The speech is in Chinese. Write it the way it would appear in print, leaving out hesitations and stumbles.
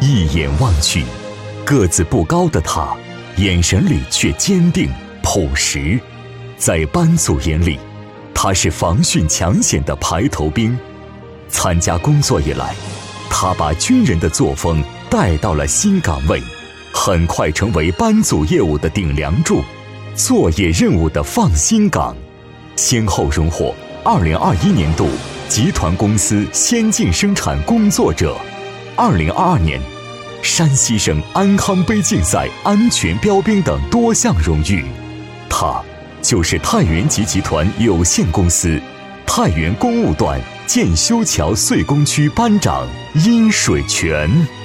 一眼望去，个子不高的他，眼神里却坚定朴实。在班组眼里，他是防汛抢险的排头兵。参加工作以来，他把军人的作风带到了新岗位，很快成为班组业务的顶梁柱，作业任务的放心岗，先后荣获2021年度集团公司先进生产工作者，2022年山西省安康杯竞赛安全标兵等多项荣誉。他就是太原集集团有限公司太原公务段建修桥遂工区班长殷水泉。